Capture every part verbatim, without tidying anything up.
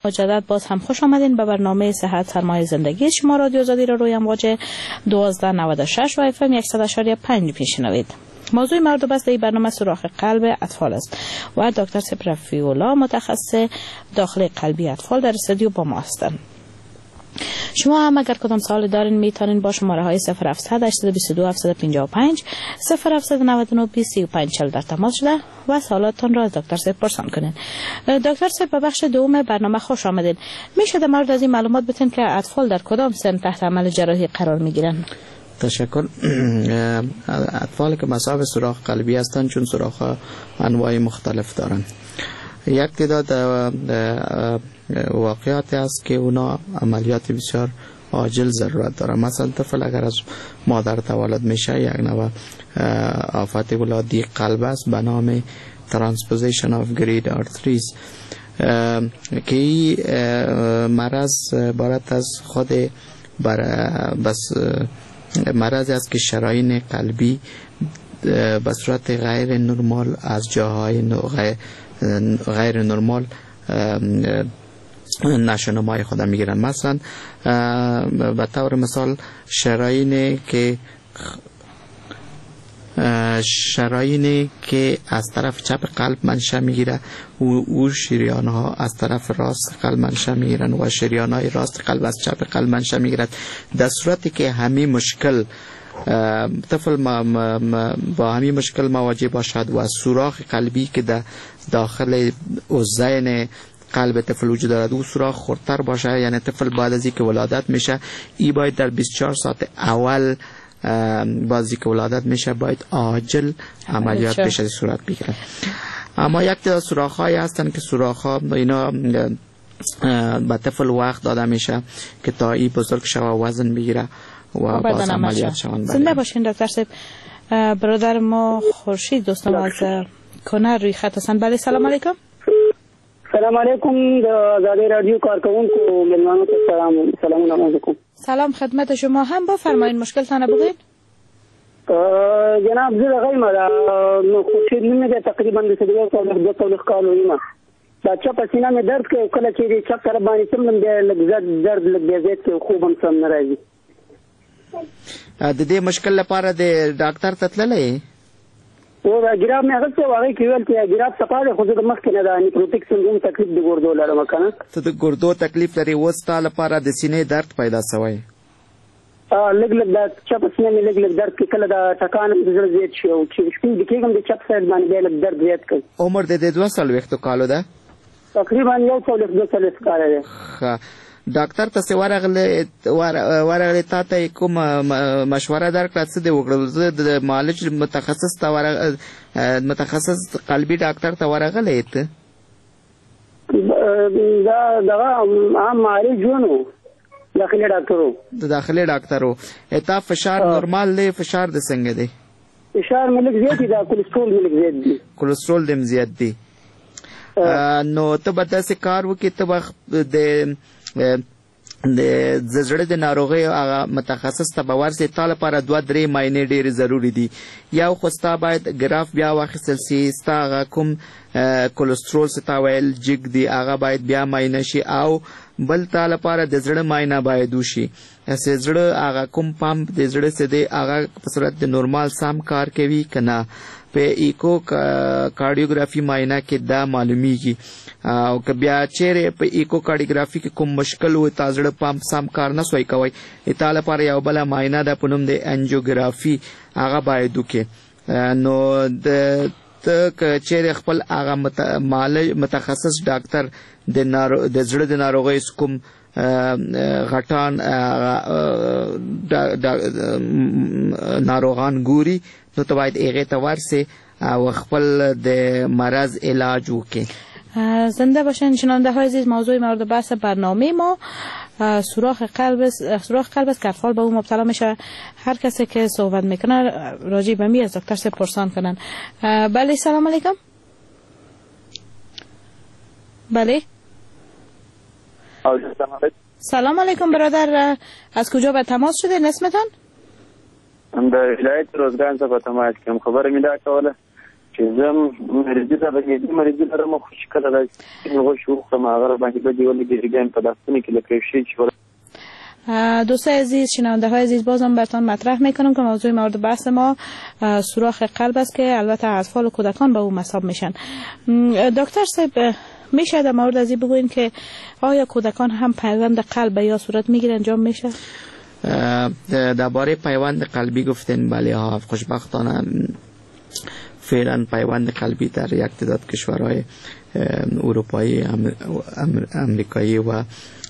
مجدد باز هم خوش آمدین به برنامه صحت سرمایه زندگی شما. رادیو آزادی را روی امواج دوازده نود و شش و اف ام صد و یک و پنج میشنوید. موضوع مورد بحث در این برنامه سوراخ قلب اطفال است و دکتر سپرفیولا متخصص داخل قلبی اطفال در استودیو با ما هستند. شما هم اگر کدام سوالی دارین میتونین با شماره های صفر هفتصد هشتصد و بیست و دو هفتصد و پنجاه و پنج صفر هفتصد و نود و نه بیست و پنج چهل در تماس شده و سوالاتتان را از دکتر سپ پرسان کنین. دکتر سپ به بخش دوم برنامه خوش آمدین. میشه در مورد از این معلومات بتین که اطفال در کدام سن تحت عمل جراحی قرار میگیرن؟ تشکر. اطفال که مصاب سوراخ قلبی هستند چون سوراخ انواع مختلف دارن. یک تعداد واقعیت است که اونا عملیات بسیار عاجل ضرورت داره. مثلا طفل اگر از مادر تولد میشه یک نوع آفت ولادی قلب است به نام ترانسپوزیشن آف گرید آرتریز که این مرض عبارت از خود بس مرض است که شرايين قلبی به صورت غیر نرمال از جاهای غیر نرمال نشونمای خود میگیرن. مثلا به طور مثال شرايين که شرايين که از طرف چپ قلب منشأ میگیره و او شریان ها از طرف راست قلب منشأ میگیرن و شریان های راست قلب از چپ قلب منشأ میگیرد. در صورتی که همین مشکل طفل ما ما با همین مشکل مواجه باشد و سوراخ قلبی که در داخل اوزین قلب طفل وجود دارد او سوراخ خردتر باشه، یعنی طفل بعد از اینکه ولادت میشه ای باید در بیست و چهار ساعت اول بازی که ولادت میشه باید عاجل عملیات بشه صورت بگیره. اما یک تعداد سوراخ های هستن که سوراخ ها اینا به طفل وقت داده میشه که تا ای بزرگ شوه وزن بگیره و باز عملیات شوند. زنده باشین دکتر صاحب. برادر ما خورشید دوستان از کنر روی خط هستن. بله سلام علیکم. سلام علیکم. آزادی رادیو کارکوونکو مهمانو ته سلام سلام علیکم. سلام خدمت شما. هم با فرمایین مشکل تانه بگید. جناب زه غي ما خورشید نمیده تقریبا د سدیو کال د دو کال ویما دا چا پسینه مې درد کوي کله چې چا سره باندې سم د لږ درد لږ زیات کوي خوب هم سم ناراضي. د دې مشکل لپاره د ډاکټر ته تللی او دا ګرام مې هغه څه وایي کېول چې ګرام صفاله خو د مخ کې نه دا نیکروټیک سندروم تکلیف د ګردو لرم کنه. ته د ګردو تکلیف لري وستا لپاره د سینې درد پیدا شوی. ا لګ لګ دا چپ سینې مې لګ لګ درد کې کله دا ټکان د زړه زیات شي او چې شپې د کېږم د چپ سایډ باندې لګ درد زیات کوي. عمر د دې دوه سال وختو کالو ده تقریبا یو څو لږ دوه سال کال دی. ښه ډاکټر ته ورغله ورغله تا ته کوم مشوره درکړه څه دی وکړل؟ زه د معالج متخصص ته ورغ متخصص قلبي ډاکټر ته ورغله ته دا دا عام معالج ونه داخلي ډاکټرو د داخلي ډاکټرو اته فشار نورمال دی؟ فشار د څنګه دی؟ فشار ملک زیات دی، دا کولېسترول ملک زیات دی. کولېسترول دم زیات دی. نو ته به داسې کار وکړې ته به د د زړه د ناروغۍ هغه متخصص ته به ورسې. تا لپاره دوه درې معاینې ډېرې ضروري دي. یو خو ستا باید ګراف بیا واخیستل سي، ستا هغه کوم کولېسترول څه ته ویل جګ دی هغه باید بیا معاینه شي، او بل تا لپاره د زړه معاینه باید وشي چې زړه هغه کوم پمپ د زړه څه دی هغه په صورت د نورمال سم کار کوي که نه. په ایکو کارډیوګرافي معاینه کې دا معلومیږي، او که بیا چیرې په ایکو کارډیوګرافي کې کوم مشکل و تا زړه پمپ سم کار نه سوی کوي تا لپاره یو بله معاینه ده په نوم د انجیوګرافي هغه باید وکړې. نو د ته که چیرې خپل هغه متخصص ډاکټر د زړه د ناروغۍ کوم غټان ناروغان ګوري نو ته باید هغې ته ورسې او خپل د مرض علاج وکړي. زنده باشین شنونده های عزیز. موضوع مورد بحث برنامه ما سوراخ قلب سوراخ قلب است که اطفال به اون مبتلا میشه. هر کسی که صحبت میکنه راجع به می از دکتر سے پرسان کنن. بله سلام علیکم. بله سلام علیکم برادر. از کجا به تماس شده؟ اسمتان؟ هم د ولایت روزګان څخه تماس کوم. خبره مې دا کوله چې زم مریضي ته بګې مریضي لرم خو کله راځي نو شو خو ما غره باندې به دیول دیگه په داستانی که لکه شی چې دوستای عزیز، شنونده های عزیز، بازم براتون مطرح میکنم که موضوع مورد بحث ما سوراخ قلب است که البته اطفال و کودکان به اون مصاب میشن. دکتر صاحب میشه در مورد ازی بگوین که آیا کودکان هم پیوند قلب یا صورت میگیره انجام میشه؟ درباره پیوند قلبی گفتین بله ها، خوشبختانه فعلا پیوند قلبی در یک تعداد کشورهای اروپایی، امریکایی و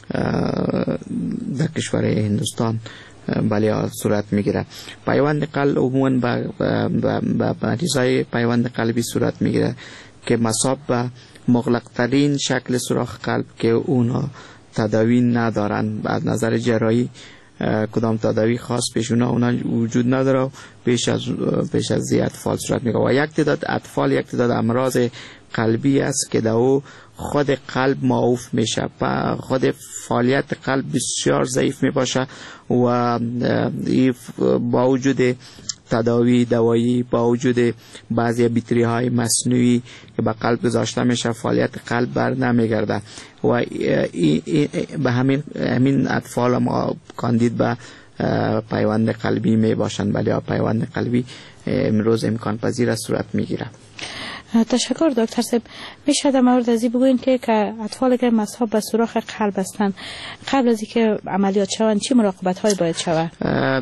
در کشور هندوستان بله صورت میگیره. پیوند قلب عموما به مریضای پیوند قلبی صورت میگیره که مصاب به مغلق ترین شکل سوراخ قلب که اونا تداوی ندارن، از نظر جراحی کدام تداوی خاص پیش اونا اونا وجود نداره، پیش از پیش از زی اطفال صورت میگیره. و یک تعداد اطفال یک تعداد امراض قلبی است که دو خود قلب معوف میشه، خود فعالیت قلب بسیار ضعیف میباشه و با وجود تداوی دوایی، با وجود بعضی بیتری های مصنوعی که به قلب گذاشته میشه، فعالیت قلب بر نمیگرده و ای ای به همین همین اطفال ما کاندید به پیوند قلبی میباشند. بله پیوند قلبی امروز امکان پذیر است صورت میگیره. تشکر دکتر صاحب. میشه در مورد ازی بگوین که که اطفالی که مصاب به سوراخ قلب هستند قبل از اینکه عملیات شوند چه مراقبت هایی باید شود؟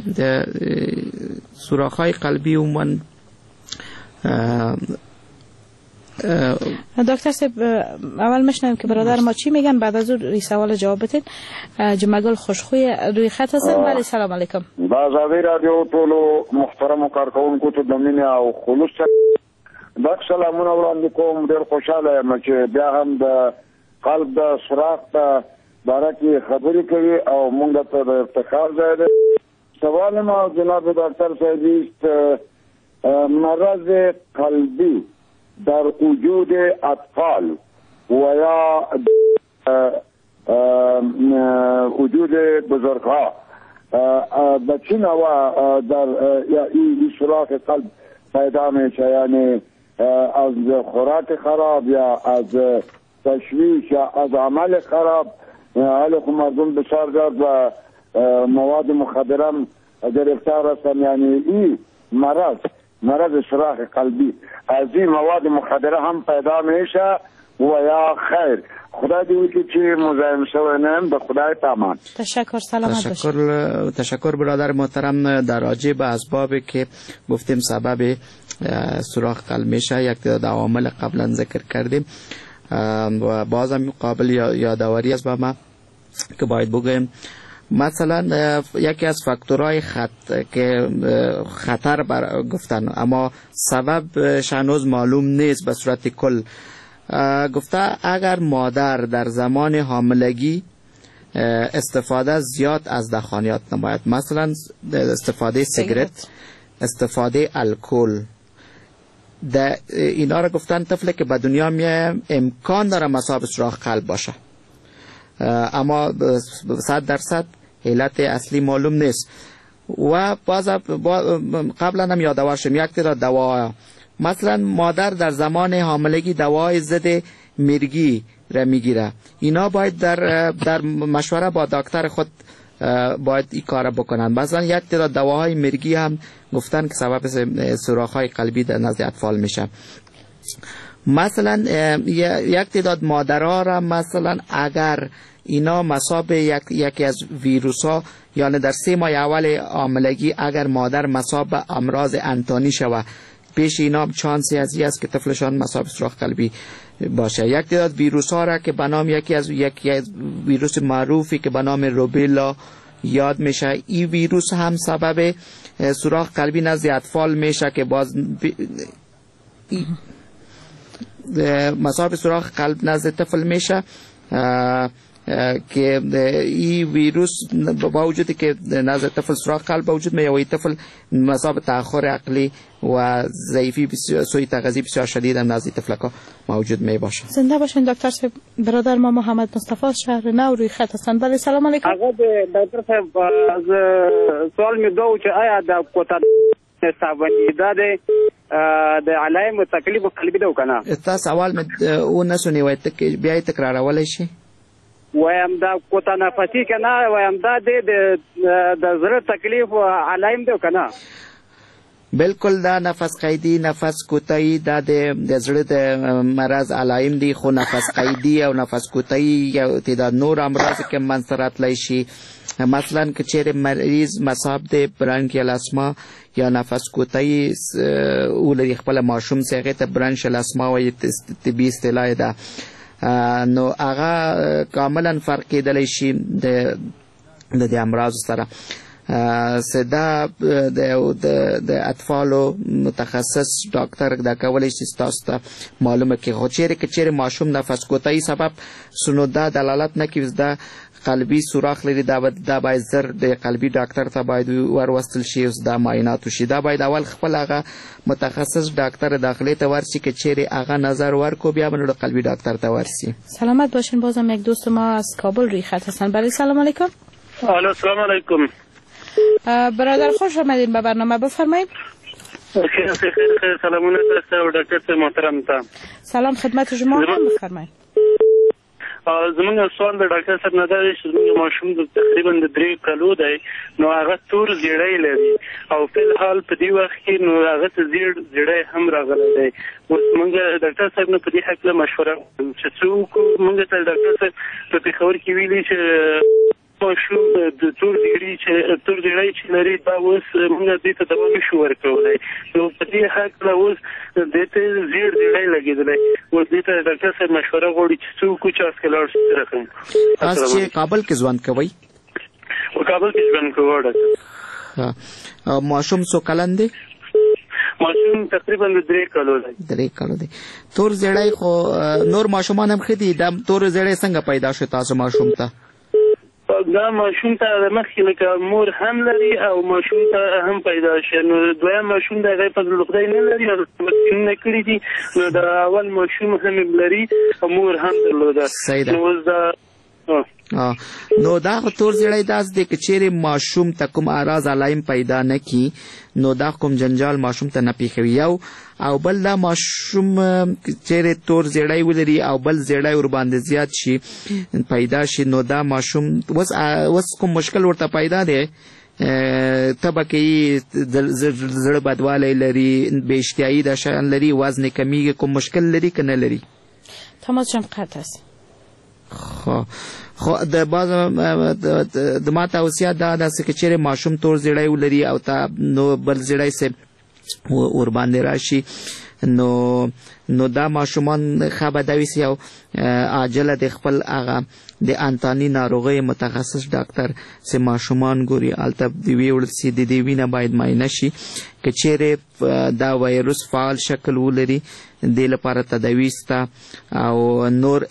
سوراخ های قلبی عموما دکتر صاحب اول میشنویم که برادر ما چی میگن، بعد از اون سوال جواب بدین. جمعگل خوشخوی روی خط هستن. بله سلام علیکم. باز اوی رادیو ټولو محترم کارکونکو ته د مینې او خلوص دا سلامونه وړاندې کوم. ډېر خوشاله یم چې بیا هم د قلب د سوراخ په باره کې خبرې کوي او موږ ته د افتخار ځای دی. سوال ما جناب دکتر صاحب است مرض قلبی در وجود اطفال و یا وجود بزرگها به چه نوع در این سوراخ قلب پیدا میشه؟ یعنی از خوراک خراب یا از تشویش یا از عمل خراب؟ حالا خب مردم بسیار زیاد و مواد مخدره گرفتار هستن. یعنی این مرض مرض سوراخ قلبی از این مواد مخدره هم پیدا میشه و یا خیر؟ خدا دیوی که چی مزاحم شوه نیم به خدای پامان. تشکر. سلامت تشکر تشکر برادر محترم. در راجع به اسبابی که گفتیم سبب سوراخ قلب میشه یک تعداد عوامل قبلا ذکر کردیم و بازم قابل یادآوری است به ما که باید بگویم. مثلا یکی از فاکتورهای خط که خطر بر گفتن اما سببش هنوز معلوم نیست به صورت کل، گفته اگر مادر در زمان حاملگی استفاده زیاد از دخانیات نماید، مثلا استفاده سیگرت، استفاده الکل، اینا را گفتن طفلی که به دنیا میاد امکان داره مصاب سوراخ قلب باشه، اما صد درصد علت اصلی معلوم نیست. و باز قبلا هم یادآور شدم یک تعداد دوا، مثلا مادر در زمان حاملگی دوای ضد مرگی را میگیره، اینا باید در در مشوره با دکتر خود باید این کار بکنن. مثلا یک تعداد دواهای مرگی هم گفتن که سبب سوراخ‌های قلبی در نزد اطفال میشه. مثلا یک تعداد مادرها را مثلا اگر اینا مصاب یک یکی از ویروس ها، یعنی در سه ماه اول حاملگی اگر مادر مصاب امراض انتانی شود، پیش اینا چانسی از این است که طفلشان مصاب سوراخ قلبی باشه. یک تعداد ویروس ها را که به نام یکی از یکی از ویروس معروفی که به نام روبلا یاد میشه، این ویروس هم سبب سوراخ قلبی نزد اطفال میشه که باز مصاب سوراخ قلب نزد طفل میشه که این ویروس با وجودی که نزد طفل سوراخ قلب با وجود میاد و این طفل مصاب تأخر عقلی و ضعیفی بسیار سوی تغذیه بسیار شدید هم نزد طفلکا موجود می باشه. زنده باشین دکتر صاحب. برادر ما محمد مصطفی شهر نو روی خط هستند. بله سلام علیکم. آقا دکتر صاحب از سوال می دو که آیا د کوتا صابنی داده د علایم تکلیف قلبي ده کنه. تاسو سوال مې و نه سنوي ته بیا تکرارولای شي. وایم دا کو تنفسي کنه وایم دا د د زړه تکلیف علایم ده کنه. بالکل دا نفس قیدی نفس کوتاهی دا د زړه د مرض علایم دي خو نفس قیدی او نفس کوتاهی یا تعداد نور امراض کې منصرات لای شي. مثلا که چیرې مریض مصاب د برانکیال اسما یا نفس کوتاهی ولري خپل ماشوم څنګه ته برانکیال اسما وایي طبي اصطلاح ده نو هغه کاملا فرق کېدلی شي د د امراض سره. سدا د اطفالو متخصص ډاکټر دا کولی شي تاسو ته معلومه کړي. خو چیرې که چیرې ماشوم نفس کوتاهی سبب سنو دا دلالت نه کوي دا قلبي سوراخ لري دا دا باید زر د قلبي ډاکټر ته باید وروستل شي او دا معاینات وشي. دا باید اول خپل هغه متخصص ډاکټر داخلي ته ورشي که چیرې هغه نظر ورکو بیا باید قلبي ډاکټر ته ورشي. سلامت باشین. بازم یک دوست ما از کابل روی خط هستن. بله سلام علیکم. الو سلام علیکم. برادر خوش آمدین به برنامه بفرمایید. خیر خیر خیر سلامونه تاسو ډاکټر محترم ته. سلام خدمت شما بفرمایید. زمونږ سوال د ډاکټر صاحب نه دی چې زمونږ ماشوم د تقریبا د درې کالو دی نو هغه تور زیړی لري او په الحال په دې وخت کې نو هغه ته زیړ زیړی هم راغلی دی. اوس موږ ډاکټر صاحب نه په دې حق له مشوره چې څوک موږ ته ډاکټر صاحب په پېښور کې ویلي چې ماشوم د تور زیړی چې تور زیړی چې لري دا اوس موږ دې ته دوا نشو ورکولی نو په دې حق له اوس دې ته زیړ زیړی لګېدلی. اوس دې ته ډاکټر صاحب مشوره غواړي چې څوک چا څخه لاړ شي راکوم. تاسو چې کابل کې ژوند کوئ؟ په کابل کې ژوند کوو ډاکټر. ها ماشوم څو کلن دی؟ ماشوم تقریبا درې کالو دی. درې کالو دی. تور زیړی خو نور ماشومان هم ښه دي. دا تور زیړی څنګه پیدا شو تاسو ماشوم ته؟ دا ماشوم ته د مخکې لکه مور هم لري او ماشوم ته هم پیدا شي. نو دویم ماشوم د هغې په خدای نه لري واکسینونه کړي دي نو د اول ماشوم هم لري او مور هم درلوده. نو اوس دا نو دا تور زیړی داسې دی که چیرې ماشوم ته کوم اعراض علایم پیدا نه کي نو دا کوم جنجال ماشوم ته نه پیښوي. یو او بل دا ماشوم چیرې تور زیړی ولري او بل زیړی ورباندې زیات شي پیدا شي نو دا ماشوم اوس کوم مشکل ورته پیدا دی تبه کوي زړه بدوالی لري بې اشتهایي دا شیان لري وزن کمیږي کوم مشکل لري که نه لري؟ تماس جان قطع است. خو خو د باز د ما توصیه دا ده چې چیرې ماشوم تور زیړی ولري او تا نو بل زیړی سه ور باندې راشي نو نو دا ماشومان خبردوي سي او عاجله د خپل هغه د انتاني ناروغي متخصص ډاکټر سه ماشومان ګوري الته دی ویول سي د دی وینه باید معاینه شي که چیرې دا وایروس فعال شکل ولري د لپاره تداوی ستا او نور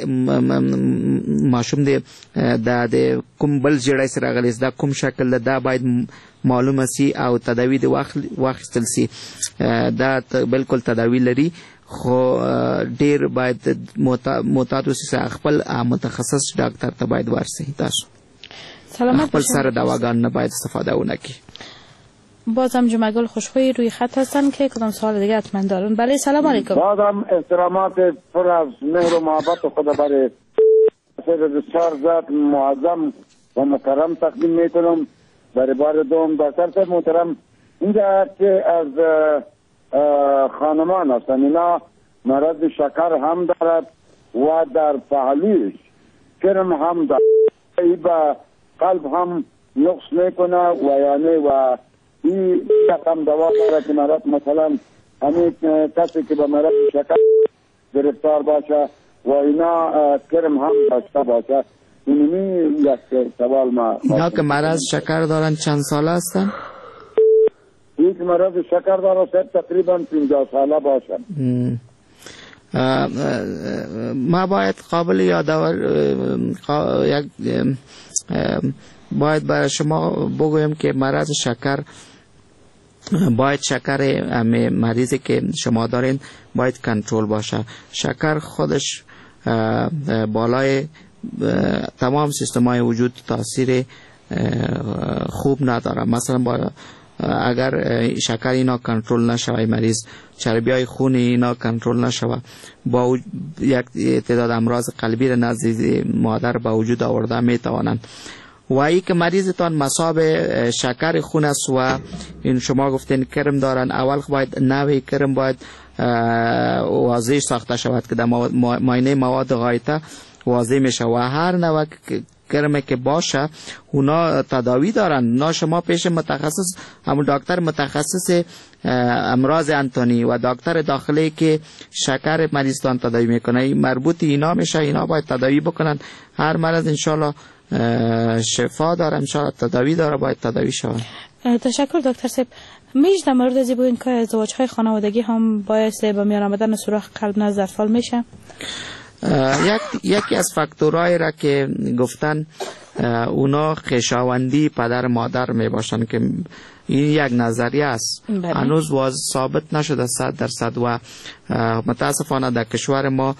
ماشوم دی دا د کوم بل جړای سره غلی دا کوم شکل دا باید معلومه سي او تداوی د واخیستل سي. دا بالکل تداوی لري خو ډیر باید محتاط اوسئ خپل متخصص ډاکټر ته باید ورسئ. تاسو سلامت خپل سره دواګان نه باید استفاده ونه کړئ. بازم جمعگل خوشخویی روی خط هستن که کدام سوال دیگه حتما دارن. بله سلام علیکم. بازم احترامات پر از مهر و محبت و خدا برای بسیار ذات معظم و مکرم تقدیم میکنم. برای بار دوم دکتر صاحب محترم اینجا که از خانمان هستن اینا مرض شکر هم دارد و در پهلویش کرم هم دارد با قلب هم نقص میکنه و یعنی و این رقم دوا داره که مرض مثلا همین کسی که به مرض شکر گرفتار باشه و اینا کرم هم داشته باشه. اینمی یک سوال ما اینا که مرض شکر دارن چند ساله هستن؟ یک مرض شکر داره سر تقریبا پنجاه ساله باشه. ما باید قابل یادآور یک باید برای شما بگویم که مرض شکر باید شکر همه مریضی که شما دارین باید کنترل باشه. شکر خودش بالای تمام سیستم‌های وجود تاثیر خوب نداره. مثلا با اگر شکر اینا کنترل نشوه، مریض چربی های خون اینا کنترل نشوه، با یک تعداد امراض قلبی را نزد مادر به وجود آورده می توانند. و ای که مریضتان مصاب شکر خون است و این شما گفتین کرم دارن، اول باید نوی کرم باید واضح ساخته شود که در معاینه مواد غایطه واضح میشه و هر نوع کرمه که باشه اونا تداوی دارن. اونا شما پیش متخصص، همون دکتر متخصص امراض انتونی و دکتر داخلی که شکر مریضتان تداوی میکنه مربوط اینا میشه، اینا باید تداوی بکنن. هر مرض انشالله شفا داره، انشالله تداوی داره، باید تداوی شود. تشکر دکتر صاحب. میشه در مورد از این که ازدواج های خانوادگی هم باعث به میان آمدن سوراخ قلب نزد اطفال میشه؟ یک یکی از فاکتورهایی را که گفتن اونا خویشاوندی پدر مادر می باشن که این یک نظریه است، هنوز واضح ثابت نشده صد درصد و متاسفانه در کشور ما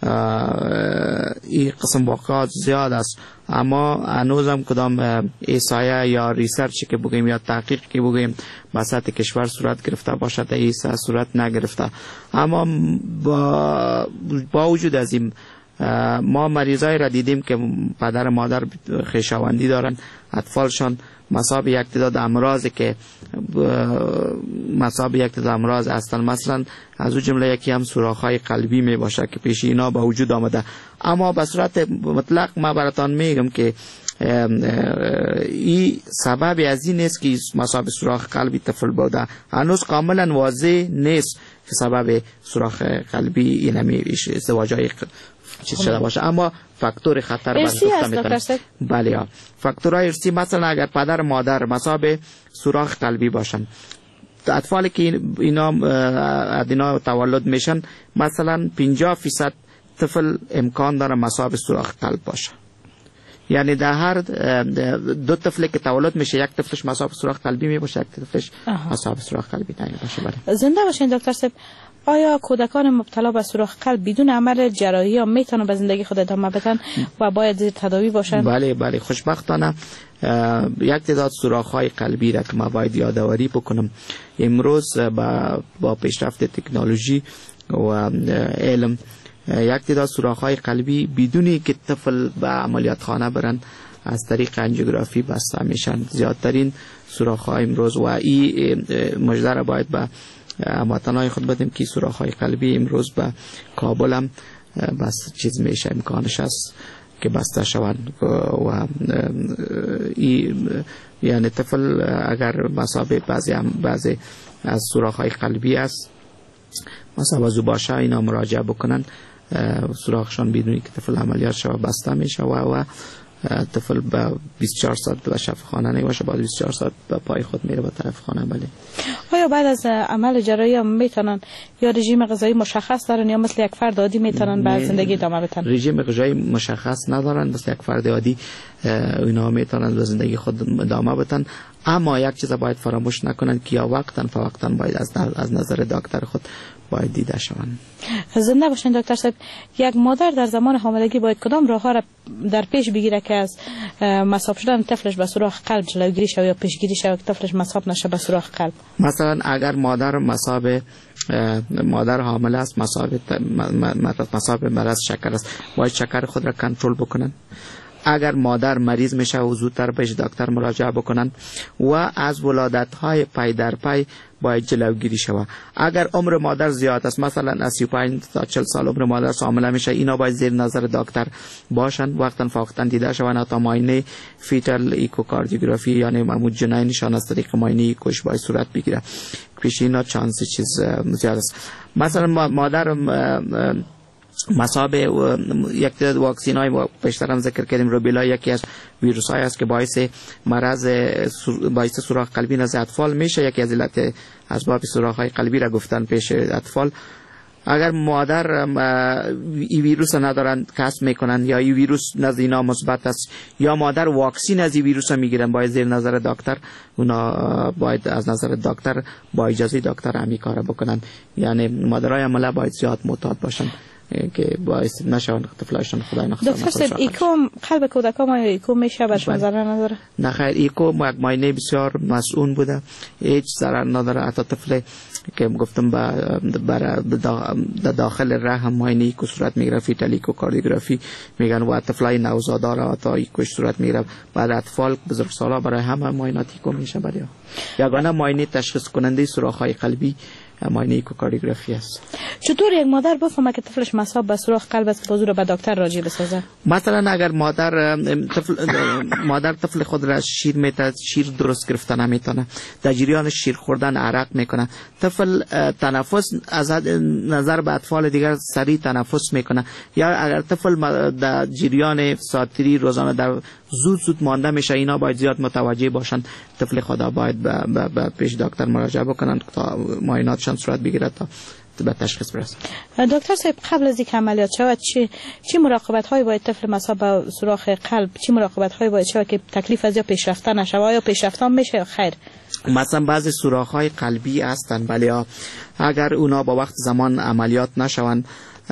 این قسم واقعات زیاد است، اما هنوز هم کدام احصایه یا ریسرچ که بگیم یا تحقیق که بگیم به سطح کشور صورت گرفته باشد، این صورت نگرفته. اما با, با وجود از این ما مریضایی را دیدیم که پدر مادر خویشاوندی دارن، اطفالشان مصاب یک تعداد امراض که مصاب یک تعداد امراض هستند، مثلا از اون جمله یکی هم سوراخ‌های قلبی می باشه که پیش اینا به وجود آمده. اما به صورت مطلق ما براتان میگم که این سبب از این نیست که مصاب سوراخ قلبی طفل بوده، هنوز کاملا واضح نیست که سبب سوراخ قلبی اینمی ازدواج‌های چیز شده باشه، اما فاکتور خطر برگزیده میتونه. بله ها، فاکتورهای ارثی، مثلا اگر پدر مادر مصاب سوراخ قلبی باشن، اطفالی که اینا ادینا تولد میشن مثلا پنجاه فیصد طفل امکان داره مصاب سوراخ قلب باشه. یعنی در هر دو طفلی که تولد میشه یک طفلش مصاب سوراخ قلبی میباشه، یک طفلش مصاب سوراخ قلبی نمیباشه. بله. زنده باشین دکتر صاحب. آیا کودکان مبتلا به سوراخ قلب بدون عمل جراحی ها میتونن به زندگی خود ادامه بدن و باید زیر تداوی باشن؟ بله بله، خوشبختانه یک تعداد سوراخ های قلبی را که ما باید یادآوری بکنم امروز با با پیشرفت تکنولوژی و علم یک تعداد سوراخ های قلبی بدونی که طفل به عملیات خانه برن از طریق انجیوگرافی بسته میشن. زیادترین سوراخ های امروز و این مژده را باید به هموطنان خود بدیم که سوراخ های قلبی امروز به کابل هم بس چیز میشه، امکانش هست که بسته شوند و این یعنی طفل اگر مصاب بعضی بعضی از سوراخ های قلبی است مصاب از باشه اینا مراجعه بکنن، سوراخشان بدونی که طفل عملیات شوه بسته میشه و و طفل با بیست و چهار ساعت به شفاخانه نمیشه، بعد بیست و چهار ساعت به پای خود میره به طرف خانه. بله. آیا بعد از عمل جراحی هم میتونن یا رژیم غذایی مشخص دارن یا مثل یک فرد عادی میتونن به زندگی ادامه بدن؟ رژیم غذایی مشخص ندارن، مثل یک فرد عادی اینا میتونن به زندگی خود ادامه بدن، اما یک چیز باید فراموش نکنن که یا وقتاً فوقتاً باید از از نظر دکتر خود باید دیده شوند. زنده باشین دکتر صاحب. یک مادر در زمان حاملگی باید کدام راه‌ها را در پیش بگیره که از مصاب شدن طفلش به سوراخ قلب جلوگیری شود یا پیشگیری شود که طفلش مصاب نشه به سوراخ قلب؟ مثلا اگر مادر مصاب مادر حامل است، مصاب مصاب مرض شکر است، باید شکر خود را کنترل بکنن. اگر مادر مریض میشه و زودتر به دکتر مراجعه بکنن و از ولادت های پی در پی باید جلوگیری شود. اگر عمر مادر زیاد است، مثلا از سی و پنج تا چهل سال عمر مادر حامله میشه، اینا باید زیر نظر دکتر باشن، وقتا فوقتا دیده شوند تا معاینه فیتال ایکوکاردیوگرافی یعنی عمود جنین نشان از طریق معاینه ایکوش باید صورت بگیره. پیش اینا چانس چیز زیاد است. مثلا مادر مصاب یک تعداد واکسین های پیشتر هم ذکر کردیم، روبیلا یکی از ویروس های است که باعث مرض باعث سوراخ قلبی نزد اطفال میشه. یکی از علت اسباب سوراخ های قلبی را گفتن پیش اطفال. اگر مادر این ویروس ندارن کسب میکنن یا این ویروس نزد اینا مثبت است یا مادر واکسین از این ویروس میگیرن، باید زیر نظر دکتر اونا باید از نظر دکتر با اجازه دکتر همین کارا بکنن. یعنی مادرای حامله باید زیاد معتاد باشن. که باعث نشون طفلایشان خدای نخواسته. دکتر صاحب ایکو قلب کودکان ما ایکو میشه برش ضرر نداره؟ نه خیر، ایکو یک معاینه بسیار مسئول بوده، هیچ ضرر نداره. حتی طفل که گفتم برای داخل رحم معاینه ایکو صورت میگیره، فیتال ایکوکاردیوگرافی میگن و طفلای نوزادار حتی ایکوش صورت میگیره. بعد اطفال بزرگسالا برای همه معاینات ایکو میشه. برای یگانه معاینه تشخیص کننده سوراخ‌های قلبی معاینه ایکوکاردیوگرافی است. چطور یک مادر بفهمه که طفلش مصاب به سوراخ قلب است بازو رو به دکتر راجع بسازه؟ مثلا اگر مادر طفل مادر طفل خود را شیر میته، شیر درست گرفتن نمیتونه، در جریان شیر خوردن عرق میکنه، طفل تنفس از نظر به اطفال دیگر سریع تنفس میکنه، یا اگر طفل در جریان ساعتی روزانه در زود زود مانده میشه، اینا باید زیاد متوجه باشن. طفل خدا باید به پیش دکتر مراجعه بکنن تا معایناتشان صورت بگیره تا به تشخیص برسن. دکتر صاحب قبل از اینکه عملیات شود چی چی مراقبت هایی باید طفل مصاب به سوراخ قلب چی مراقبت هایی باید شود که تکلیف از یا پیشرفته نشه یا پیشرفته میشه یا خیر؟ مثلا بعضی سوراخ های قلبی هستن ولی اگر اونا با وقت زمان عملیات نشون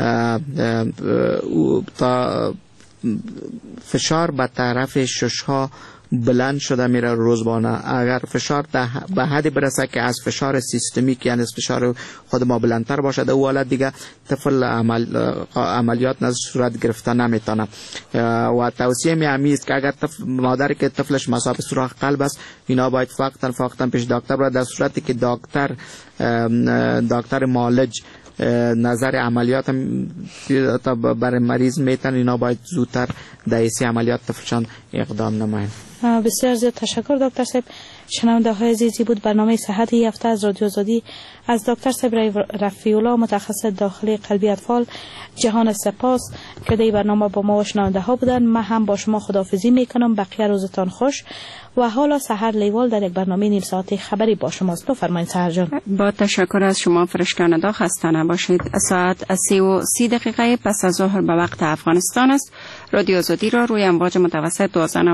تا فشار به طرف شش ها بلند شده میره روزانه. اگر فشار به حدی برسه که از فشار سیستمیک یعنی از فشار خود ما بلندتر باشه، در حالت دیگه طفل عمل عملیات نز صورت گرفته نمیتونه. و توصیه می همی است که اگر طفل مادری که طفلش مصاب سوراخ قلب است، اینا باید فقط فقط پیش دکتر بره، در صورتی که دکتر دکتر معالج نظر عملیات تا برای مریض میتن، اینا باید زودتر در ایسی عملیات طفلشان اقدام نمایند. بسیار زیاد تشکر دکتر صاحب. شنونده های عزیزی بود برنامه صحت این هفته از رادیو آزادی از دکتر صاحب رفیع الله متخصص داخلی قلبی اطفال. جهان سپاس که در برنامه با ما و شنونده ها بودن. من هم با شما خداحافظی میکنم. بقیه روزتان خوش. و حالا سحر لیوال در یک برنامه نیم ساعتی خبری با شماست. بفرمایید سحر جان. با تشکر از شما فرشکاندا، خسته نباشید. ساعت سی و سی دقیقه پس از ظهر به وقت افغانستان است. رادیو آزادی را روی امواج متوسط دوازده